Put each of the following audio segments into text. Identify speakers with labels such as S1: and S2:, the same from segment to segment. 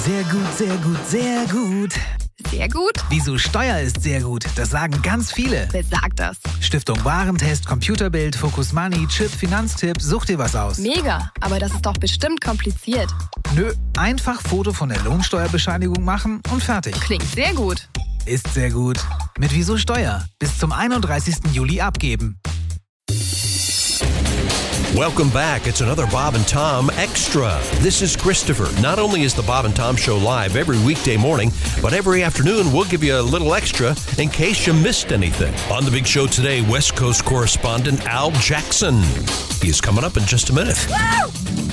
S1: Sehr gut, sehr gut, sehr gut.
S2: Sehr gut?
S1: Wieso Steuer ist sehr gut, das sagen ganz viele.
S2: Wer sagt das?
S1: Stiftung Warentest, Computerbild, Focus Money, Chip, Finanztipp, such dir was aus.
S2: Mega, aber das ist doch bestimmt kompliziert.
S1: Nö, einfach Foto von der Lohnsteuerbescheinigung machen und fertig.
S2: Klingt sehr gut.
S1: Ist sehr gut. Mit Wieso Steuer. Bis zum 31. Juli abgeben.
S3: Welcome back. It's another Bob and Tom Extra. This is Christopher. Not only is the Bob and Tom Show live every weekday morning, but every afternoon we'll give you a little extra in case you missed anything. On the big show today, West Coast correspondent Al Jackson. He's coming up in just a minute.
S2: Woo!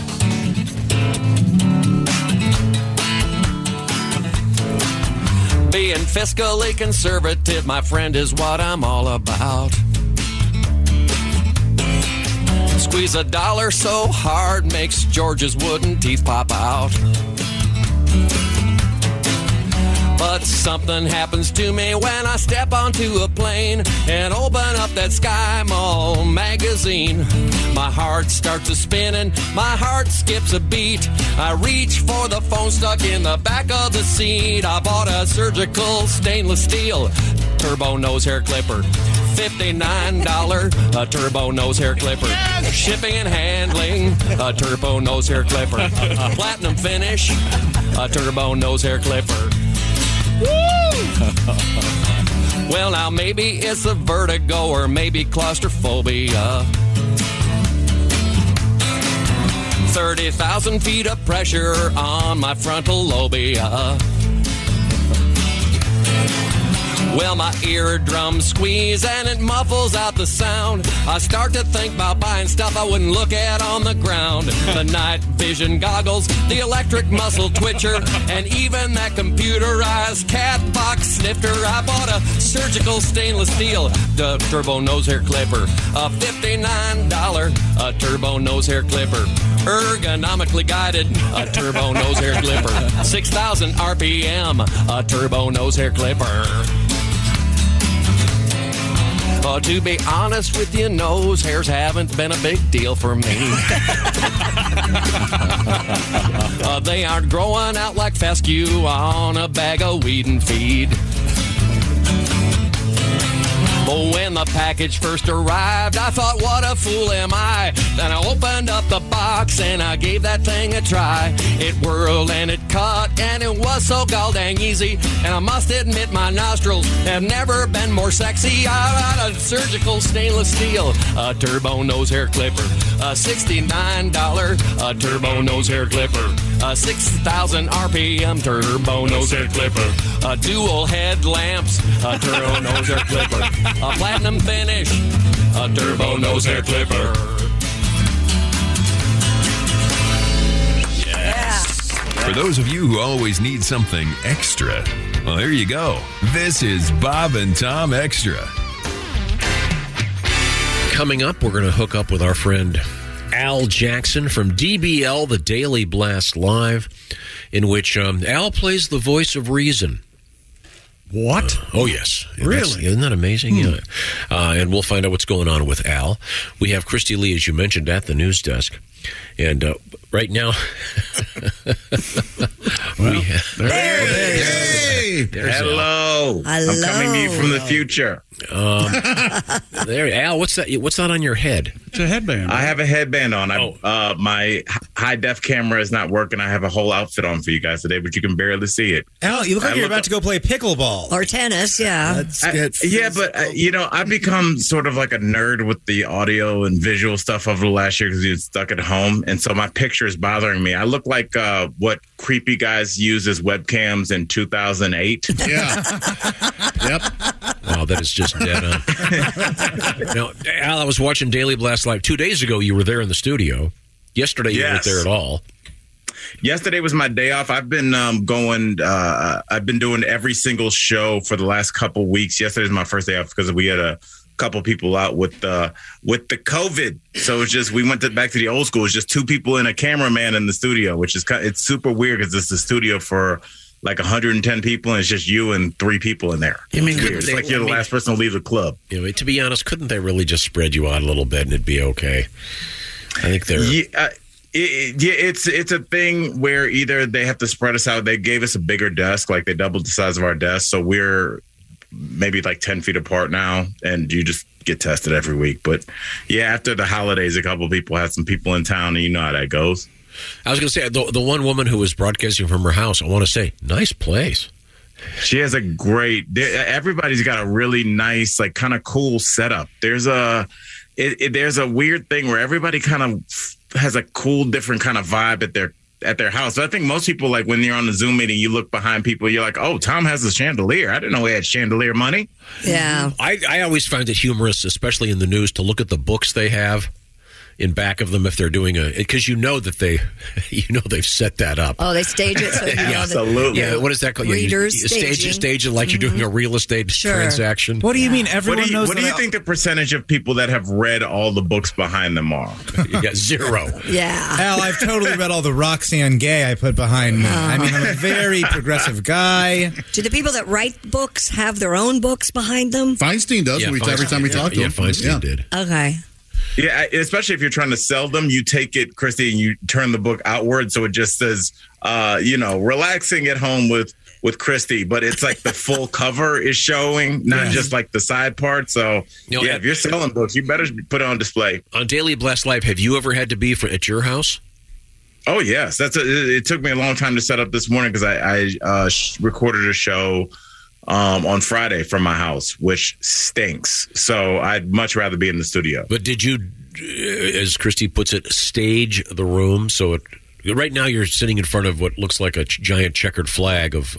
S4: Being fiscally conservative, my friend, is what I'm all about. Squeeze a dollar so hard makes George's wooden teeth pop out. But something happens to me when I step onto a plane and open up that Sky Mall magazine. My heart starts a spinning, my heart skips a beat. I reach for the phone stuck in the back of the seat. I bought a surgical stainless steel turbo nose hair clipper. $59 a turbo nose hair clipper. Yes! Shipping and handling, a turbo nose hair clipper. A platinum finish, a turbo nose hair clipper. Woo! Well, now maybe it's a vertigo or maybe claustrophobia. 30,000 feet of pressure on my frontal lobia. Well, my eardrums squeeze and it muffles out the sound. I start to think about buying stuff I wouldn't look at on the ground. The night vision goggles, the electric muscle twitcher, and even that computerized cat box snifter. I bought a surgical stainless steel turbo nose hair clipper. A $59 a turbo nose hair clipper. Ergonomically guided, a turbo nose hair clipper. 6,000 RPM, a turbo nose hair clipper. To be honest with you, nose hairs haven't been a big deal for me. They aren't growing out like fescue on a bag of weed and feed. But when the package first arrived, I thought, what a fool am I. Then I opened up the box and I gave that thing a try. It whirled and it cut and it was so goddamn easy. And I must admit my nostrils have never been more sexy. I got a surgical stainless steel, a turbo nose hair clipper. A $69 a turbo nose hair clipper. A 6,000 RPM turbo nose hair clipper. A dual headlamps, a turbo nose hair clipper. A platinum finish, a turbo nose hair clipper.
S5: Yes. For those of you who always need something extra, well, there you go. This is Bob and Tom Extra.
S6: Coming up, we're going to hook up with our friend Al Jackson from DBL, the Daily Blast Live, in which Al plays the voice of reason.
S7: What?
S6: Oh, yes.
S7: Really?
S6: Isn't that amazing? Yeah. And we'll find out what's going on with Al. We have Christy Lee, as you mentioned, at the news desk. And right now...
S8: Hello. I'm coming to you from the future.
S6: There, Al, what's that? What's that on your head?
S7: It's a headband.
S8: I have a headband on. My high-def camera is not working. I have a whole outfit on for you guys today, but you can barely see it.
S9: Al, you look like you're about to go play pickleball.
S10: Or tennis, yeah.
S8: I've become sort of like a nerd with the audio and visual stuff over the last year because you're stuck at home. And so my picture is bothering me. I look like what creepy guys use as webcams in 2008.
S7: Yeah. Yep.
S6: Wow, that is just dead on. Now, Al, I was watching Daily Blast Live 2 days ago. You were there in the studio. Yesterday, you weren't there at all.
S8: Yesterday was my day off. I've been I've been doing every single show for the last couple weeks. Yesterday's my first day off because we had a couple people out with the COVID. So it's just we went back to the old school. It's just two people and a cameraman in the studio, which is it's super weird because it's the studio for like 110 people and it's just you and three people in there.
S6: I mean,
S8: it's like you're the last person to leave the club.
S6: You know, to be honest, couldn't they really just spread you out a little bit and it'd be okay? I think they're...
S8: It's a thing where either they have to spread us out. They gave us a bigger desk, like they doubled the size of our desk. So we're maybe like 10 feet apart now, and you just get tested every week. But yeah, after the holidays, a couple of people had some people in town, and you know how that goes.
S6: I was going to say, the one woman who was broadcasting from her house, I want to say, nice place.
S8: She has a great, everybody's got a really nice, like kind of cool setup. There's a weird thing where everybody kind of has a cool, different kind of vibe at their house. So I think most people, like when you're on the Zoom meeting, you look behind people, you're like, oh, Tom has a chandelier. I didn't know he had chandelier money.
S10: Yeah.
S6: I always find it humorous, especially in the news, to look at the books they have in back of them if they're doing because that they've set that up.
S10: Oh, they stage it so
S8: absolutely.
S6: Yeah, what is that called?
S10: Readers
S6: you stage it like you're doing a real estate transaction.
S1: What do you mean? Everyone knows.
S8: What do you think the percentage of people that have read all the books behind them are?
S6: Yeah, 0.
S10: Yeah.
S1: Al, I've totally read all the Roxanne Gay I put behind me. I mean, I'm a very progressive guy.
S10: Do the people that write books have their own books behind them?
S11: Feinstein does. Every time we talk to him.
S6: Yeah, Feinstein did.
S10: Okay.
S8: Yeah, especially if you're trying to sell them, you take it, Christy, and you turn the book outward, so it just says, relaxing at home with Christy, but it's like the full cover is showing, not just like the side part. So, if you're selling books, you better put it on display.
S6: On Daily Blast Live, have you ever had to be at your house?
S8: Oh, yes. It took me a long time to set up this morning because I recorded a show on Friday from my house, which stinks. So I'd much rather be in the studio.
S6: But did you, as Christy puts it, stage the room? So right now you're sitting in front of what looks like a giant checkered flag of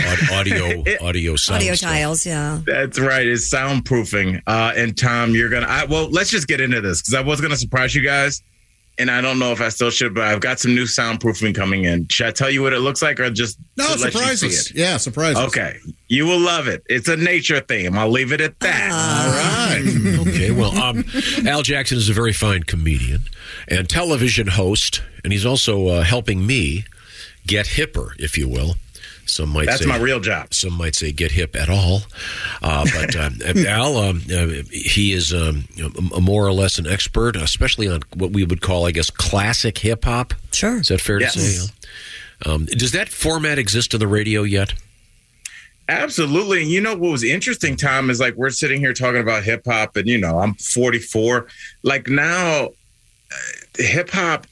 S6: audio sound
S10: audio
S6: stuff.
S10: tiles, yeah.
S8: That's right. It's soundproofing. And Tom, you're going to... let's just get into this because I was going to surprise you guys. And I don't know if I still should, but I've got some new soundproofing coming in. Should I tell you what it looks like or just
S11: surprise us? Yeah, surprise us.
S8: Okay. You will love it. It's a nature theme. I'll leave it at that.
S11: All right.
S6: Okay, well, Al Jackson is a very fine comedian and television host, and he's also helping me get hipper, if you will. Some might
S8: That's
S6: say,
S8: my real job.
S6: Some might say get hip at all. But Al, he is more or less an expert, especially on what we would call, I guess, classic hip-hop.
S10: Sure.
S6: Is that fair to say? Does that format exist on the radio yet?
S8: Absolutely. And you know what was interesting, Tom, is like we're sitting here talking about hip-hop and, I'm 44. Like now, hip-hop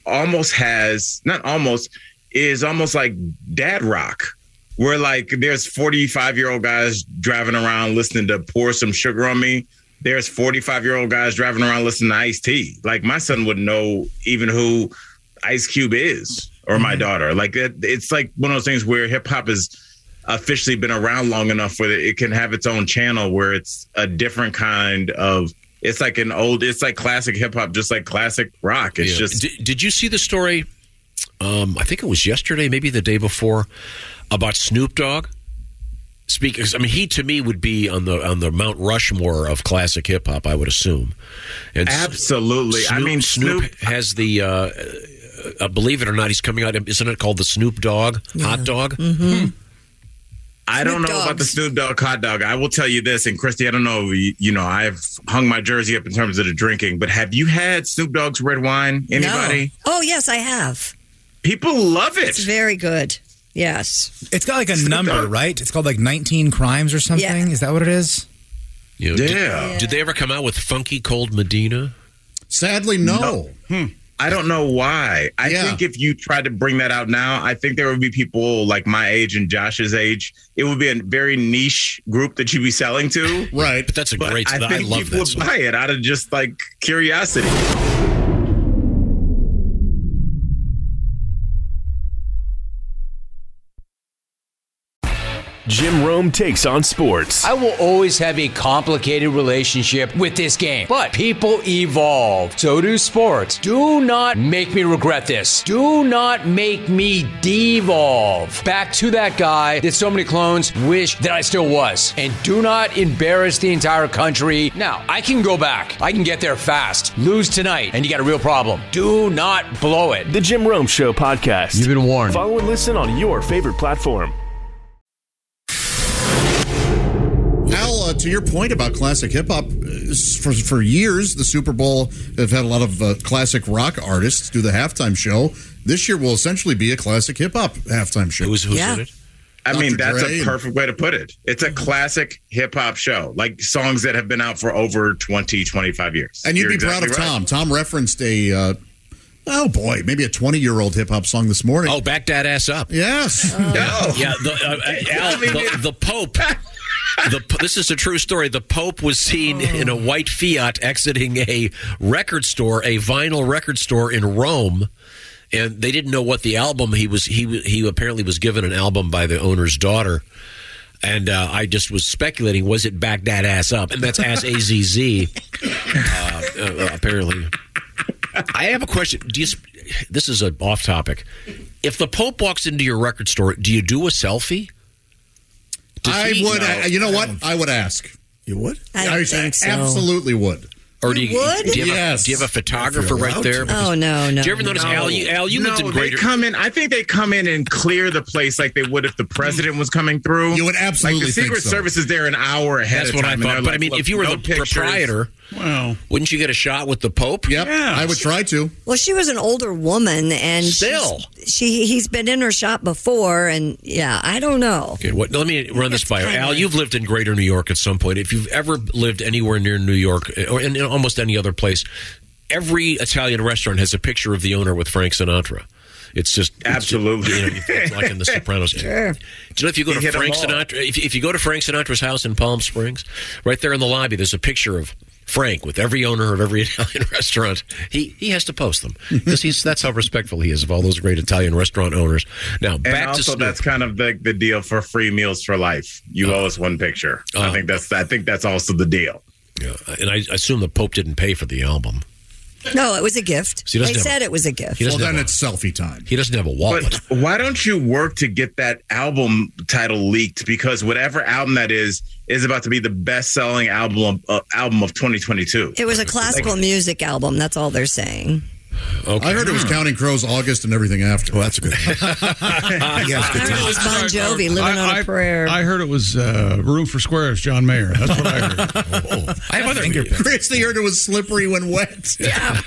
S8: is almost like dad rock. Where like there's 45-year-old guys driving around listening to Pour Some Sugar on Me. There's 45-year-old guys driving around listening to Ice-T. Like my son wouldn't know even who Ice Cube is or my daughter. Like it's like one of those things where hip hop has officially been around long enough where it can have its own channel where it's a different kind of. It's like classic hip hop, just like classic rock. It's just.
S6: Did you see the story? I think it was yesterday, maybe the day before, about Snoop Dogg. He to me would be on the Mount Rushmore of classic hip hop, I would assume. And
S8: absolutely.
S6: Snoop has the believe it or not, he's coming out. Isn't it called the Snoop Dogg hot dog?
S10: Mm-hmm.
S8: I don't know about the Snoop Dogg hot dog. I will tell you this, and Christy, I don't know. I've hung my jersey up in terms of the drinking, but have you had Snoop Dogg's red wine? Anybody?
S10: No. Oh yes, I have.
S8: People love it.
S10: It's very good. Yes.
S1: It's got like a number, right? It's called like 19 Crimes or something. Yeah. Is that what it is?
S6: Did they ever come out with Funky Cold Medina?
S11: Sadly, no.
S8: I don't know why. I think if you tried to bring that out now, I think there would be people like my age and Josh's age. It would be a very niche group that you'd be selling to.
S6: Right. But that's great.
S8: I think
S6: love
S8: people
S6: that
S8: would buy it out of just like curiosity.
S12: Jim Rome takes on sports.
S13: I will always have a complicated relationship with this game, but people evolve. So do sports. Do not make me regret this. Do not make me devolve back to that guy that so many clones wish that I still was. And do not embarrass the entire country. Now, I can go back. I can get there fast. Lose tonight, and you got a real problem. Do not blow it.
S12: The Jim Rome Show podcast.
S13: You've been warned.
S12: Follow and listen on your favorite platform.
S11: Al, to your point about classic hip-hop, for years, the Super Bowl have had a lot of classic rock artists do the halftime show. This year will essentially be a classic hip hop halftime show.
S6: Who said it?
S8: I mean,
S11: Dr.
S8: that's
S11: Dre
S8: a perfect way to put it. It's a classic hip hop show, like songs that have been out for over 20, 25 years.
S11: And you'd
S8: You're
S11: be proud of
S8: exactly
S11: Tom.
S8: right.
S11: Tom referenced maybe a 20-year-old hip hop song this morning.
S6: Oh, back that ass up.
S11: Yes.
S6: Yeah, the Pope. This is a true story. The Pope was seen in a white Fiat exiting a record store, a vinyl record store in Rome, and they didn't know what the album he apparently was given an album by the owner's daughter, and I just was speculating, was it Back That Ass Up? And that's ASS apparently. I have a question. This is off topic. If the Pope walks into your record store, do you do a selfie?
S11: I would. You know what? I would ask.
S1: You would?
S10: I think so.
S11: Absolutely would.
S6: Or do you
S10: would?
S6: do you have,
S11: Yes.
S6: do you have a photographer right there?
S10: Oh, no.
S6: Do you ever notice, Al, you lived in
S8: they
S6: Greater...
S8: come in. I think they come in and clear the place like they would if the president was coming through.
S11: You would absolutely
S8: like the
S11: think
S8: Secret
S11: so.
S8: Service is there an hour ahead
S6: That's
S8: of
S6: what I
S8: time.
S6: thought. But I mean,
S8: look,
S6: if you were
S8: no
S6: the
S8: pictures.
S6: proprietor, wouldn't you get a shot with the Pope?
S11: Yep.
S7: Yeah.
S11: I would try to.
S10: Well, she was an older woman, and
S6: Still.
S10: he's been in her shop before, and I don't know.
S6: Okay, let me run this by you.
S10: kinda-
S6: Al, you've lived in Greater New York at some point. If you've ever lived anywhere near New York, or in almost any other place, every Italian restaurant has a picture of the owner with Frank Sinatra. It's just
S8: Absolutely.
S6: it's like in The Sopranos.
S10: Sure.
S6: Do you know if you go
S8: He
S6: to
S8: hit 'em
S6: Frank
S8: all.
S6: Sinatra, if you go to Frank Sinatra's house in Palm Springs, right there in the lobby, there's a picture of Frank with every owner of every Italian restaurant. He has to post them because that's how respectful he is of all those great Italian restaurant owners. Now
S8: And
S6: back to
S8: also,
S6: Snoop.
S8: that's kind of the deal for free meals for life. You owe us one picture. I think that's also the deal.
S6: Yeah, and I assume the Pope didn't pay for the album.
S10: No, it was a gift.
S6: So he
S10: They
S6: doesn't
S10: said it was a gift.
S6: He
S11: Well,
S6: doesn't
S11: then
S6: have
S11: it's selfie time.
S6: He doesn't have a wallet.
S8: But why don't you work to get that album title leaked? Because whatever album that is about to be the best-selling album of 2022.
S10: It was a classical music album. That's all they're saying.
S6: Okay.
S11: I heard it was Counting Crows August and everything after.
S1: Well, that's a good thing.
S10: I heard it was Bon Jovi, Living on a Prayer.
S7: I heard it was Room for Squares, John Mayer. That's what I heard.
S6: I have other
S11: Christy heard it was Slippery When Wet.
S10: Yeah.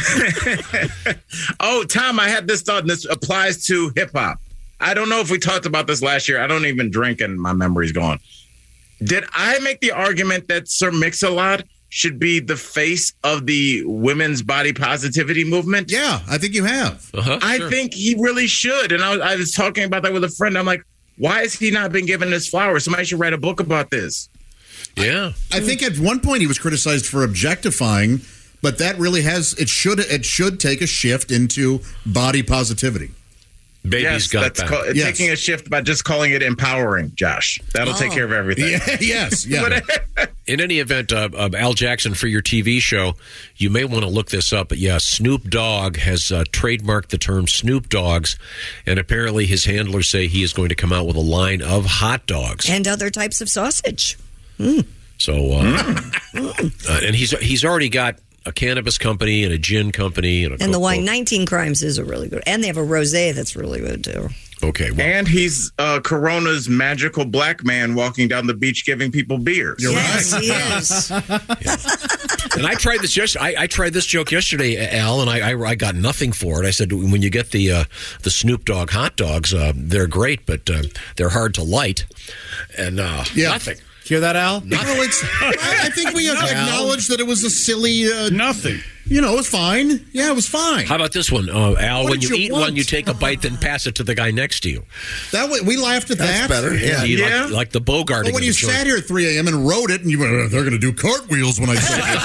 S8: Oh, Tom, I had this thought, and this applies to hip-hop. I don't know if we talked about this last year. I don't even drink, and my memory's gone. Did I make the argument that Sir Mix-a-Lot should be the face of the women's body positivity movement?
S11: Yeah, I think you have.
S8: I think he really should. And I was talking about that with a friend. I'm like, why has he not been given his flowers? Somebody should write a book about this.
S6: Yeah.
S11: I think at one point he was criticized for objectifying, but that really it should take a shift into body positivity.
S6: Baby's got that.
S8: Yes. Taking a shift by just calling it empowering, Josh. That'll take care of everything.
S11: Yeah, yes. Yeah.
S6: In any event, Al Jackson, for your TV show, you may want to look this up. But yeah, Snoop Dogg has trademarked the term Snoop Dogs, and apparently his handlers say he is going to come out with a line of hot dogs
S10: And other types of sausage.
S6: So, and he's already got a cannabis company and a gin company and
S10: And the wine 19 Crimes is a really good. And they have a rosé that's really good too.
S6: Okay, well,
S8: And he's Corona's magical black man walking down the beach giving people beers.
S11: You're
S10: Yes,
S11: right.
S10: he is.
S6: and I tried this I tried this joke yesterday, Al, and I got nothing for it. I said, when you get the Snoop Dogg hot dogs, they're great, but they're hard to light, and nothing.
S1: Hear that, Al?
S11: No, I think we have to acknowledge that it was a silly.
S7: Nothing.
S11: It was fine. Yeah, it was fine.
S6: How about this one, Al?
S11: What
S6: When
S11: did
S6: you
S11: you
S6: eat
S11: want?
S6: one, you take a bite, then pass it to the guy next to you.
S11: That way, we laughed at that.
S1: better. Yeah.
S6: You like the Bogarting.
S11: But when
S6: of
S11: you
S6: the joint.
S11: sat here at 3 a.m. and wrote it, and you went, they're going to do cartwheels when I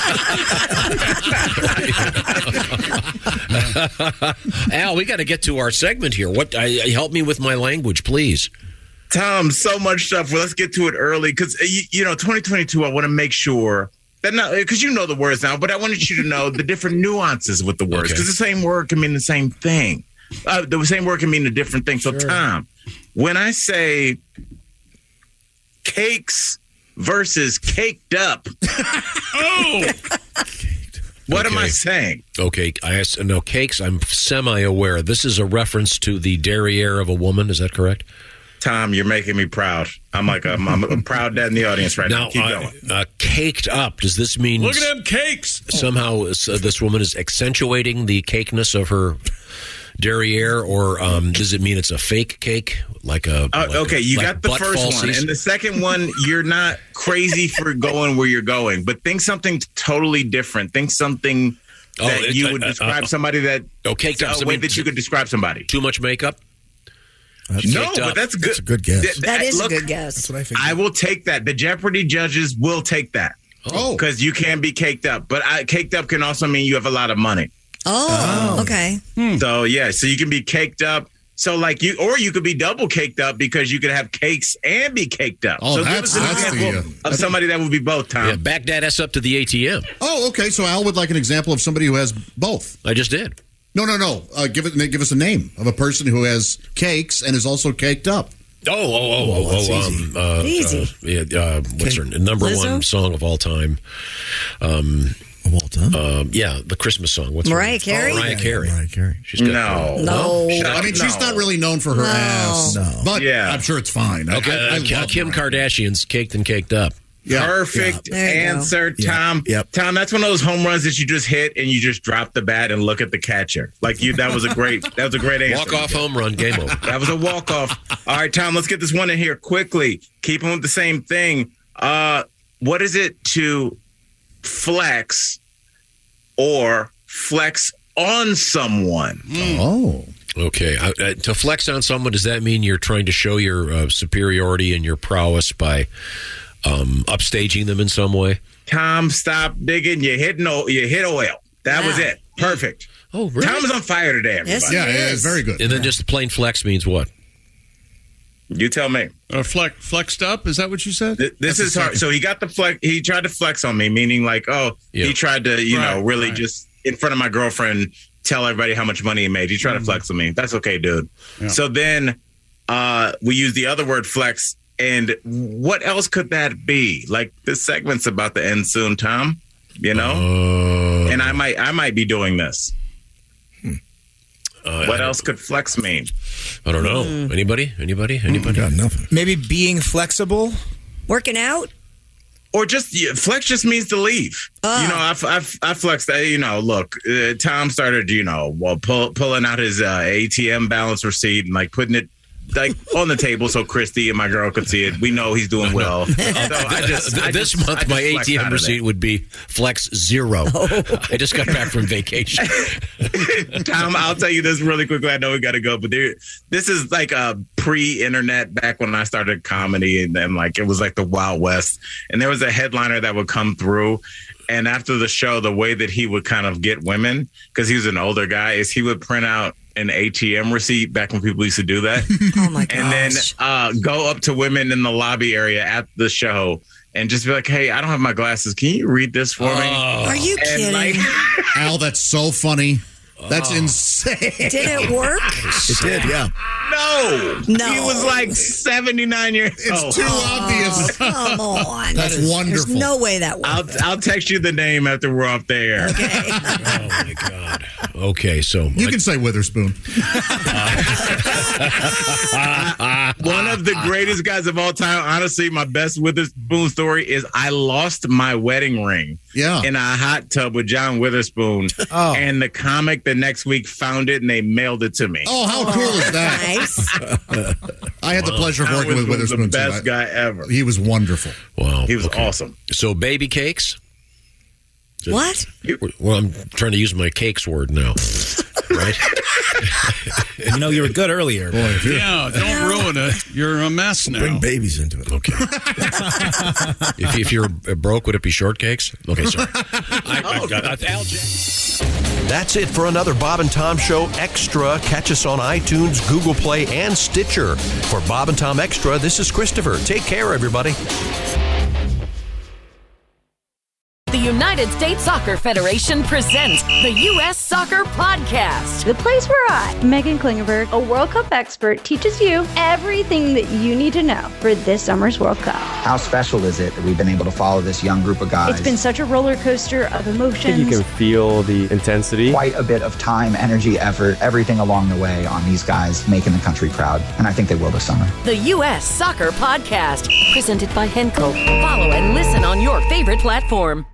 S11: say it.
S6: Al, we got to get to our segment here. Help me with my language, please.
S8: Tom, so much stuff. Well, let's get to it early because, 2022, I want to make sure that because you know the words now, but I wanted you to know the different nuances with the words because the same word can mean the same thing. The same word can mean a different thing. So, Tom, when I say cakes versus caked up, what am I saying?
S6: Okay, no, cakes, I'm semi-aware. This is a reference to the derriere of a woman. Is that correct?
S8: Tom, you're making me proud. I'm a proud dad in the audience right now. Keep going.
S6: caked up. Does this mean
S7: Look at them cakes?
S6: somehow this woman is accentuating the cakeness of her derriere, or does it mean it's a fake cake?
S8: Okay, you got the
S6: butt
S8: first one.
S6: falsies?
S8: And the second one, you're not crazy for going where you're going, but think something totally different. Think something that you would describe somebody that...
S6: caked up.
S8: A way that you could describe somebody.
S6: Too much makeup?
S8: No, but that's good.
S9: That's a good guess.
S10: That is a good guess.
S9: That's what I think.
S8: I will take that. The Jeopardy judges will take that.
S11: Oh.
S8: Because you can be caked up. But caked up can also mean you have a lot of money.
S10: Oh, okay.
S8: So, yeah. So you can be caked up. So, you could be double caked up because you could have cakes and be caked up.
S11: Oh,
S8: so
S11: that's
S8: give us an example of somebody that would be both, Tom.
S6: Yeah, back that ass up to the ATM.
S11: Oh, okay. So Al would like an example of somebody who has both.
S6: I just did.
S11: No. Give us a name of a person who has cakes and is also caked up.
S10: Easy.
S6: What's her number
S10: Lizzo?
S6: one song of all time? The Christmas song. What's her
S10: Mariah
S6: name?
S10: Carey?
S6: Mariah Carey.
S9: Mariah Carey.
S6: She's got
S10: No.
S11: I mean, she's not really known for her ass.
S9: No.
S11: But
S8: Yeah.
S11: I'm sure it's fine.
S6: Okay,
S11: I love
S6: Kim
S11: Mariah.
S6: Kardashian's caked and caked up.
S11: Yeah.
S8: Perfect
S10: There you go.
S8: answer, Tom.
S9: Yep.
S8: Tom, that's one of those home runs that you just hit and you just drop the bat and look at the catcher. That was a great answer.
S6: Walk-off home run, game over.
S8: That was a walk-off. All right, Tom, let's get this one in here quickly. Keeping with the same thing. What is it to flex or flex on someone?
S11: Oh.
S6: Okay. To flex on someone, does that mean you're trying to show your superiority and your prowess by upstaging them in some way?
S8: Tom, stop digging. You hit oil. That was it. Perfect.
S6: Oh, really?
S8: Tom is on fire today, everybody.
S10: Yes,
S11: Yeah,
S10: it
S11: yeah,
S10: is.
S11: it's very good.
S6: And then just plain flex means what?
S8: You tell me.
S7: Flexed up? Is that what you said?
S8: This is hard. So he got the flex. He tried to flex on me, meaning he tried to, really just in front of my girlfriend tell everybody how much money he made. He tried to flex on me. That's okay, dude.
S7: Yeah.
S8: So then we use the other word flex. And what else could that be? Like, this segment's about to end soon, Tom. And I might be doing this. What else could flex mean?
S6: I don't know. Anybody?
S9: Got nothing.
S1: Maybe being flexible.
S10: Working out?
S8: Or just flex just means to leave. I flexed. Look, Tom started, pulling out his ATM balance receipt and putting it on the table so Christy and my girl could see it. We know he's doing well.
S6: This month, my ATM receipt would be flex 0. I just got back from vacation.
S8: Tom, I'll tell you this really quickly. I know we got to go, but this is like a pre-internet back when I started comedy, and then it was like the Wild West. And there was a headliner that would come through. And after the show, the way that he would kind of get women, because he was an older guy, is he would print out an ATM receipt back when people used to do that.
S10: Oh my gosh.
S8: And then go up to women in the lobby area at the show and just be like, hey, I don't have my glasses. Can you read this for me?
S10: Are you kidding?
S11: Al, that's so funny. That's insane.
S10: Did it work?
S9: It did, yeah.
S8: No. He was 79 years old.
S11: It's too obvious.
S10: Come on.
S11: That's wonderful.
S10: There's no way that worked.
S8: I'll text you the name after we're off the air.
S10: Okay.
S6: Oh, my God. Okay, so...
S11: You can say Witherspoon.
S8: One of the greatest guys of all time. Honestly, my best Witherspoon story is I lost my wedding ring in a hot tub with John Witherspoon. And the comic the next week found it and they mailed it to me.
S11: Oh, how cool is that?
S10: Nice.
S11: I had the pleasure of working with Witherspoon.
S8: The best guy ever.
S11: He was wonderful.
S6: Wow.
S8: He was awesome.
S6: So baby cakes?
S10: What?
S6: Well, I'm trying to use my cakes word now. Right?
S1: You were good earlier.
S7: Boy, don't ruin it. You're a mess now.
S9: Bring babies into it.
S6: Okay. if you're broke, would it be shortcakes? Okay, sorry. That's it for another Bob and Tom Show Extra. Catch us on iTunes, Google Play, and Stitcher. For Bob and Tom Extra, this is Christopher. Take care, everybody.
S14: The United States Soccer Federation presents the U.S. Soccer Podcast.
S15: The place where I, Megan Klingenberg, a World Cup expert, teaches you everything that you need to know for this summer's World Cup.
S16: How special is it that we've been able to follow this young group of guys?
S15: It's been such a roller coaster of emotions.
S17: I think you can feel the intensity.
S16: Quite a bit of time, energy, effort, everything along the way on these guys making the country proud. And I think they will this summer.
S14: The U.S. Soccer Podcast, presented by Henkel. Follow and listen on your favorite platform.